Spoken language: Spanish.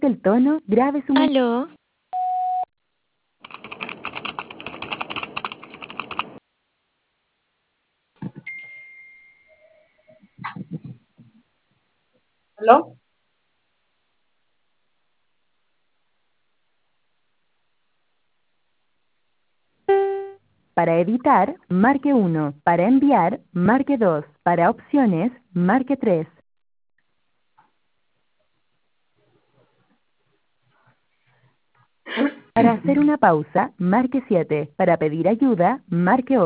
el tono, grabe su... Aló. ¿Aló? Para editar, marque 1. Para enviar, marque 2. Para opciones, marque 3. Para hacer una pausa, marque 7. Para pedir ayuda, marque 8.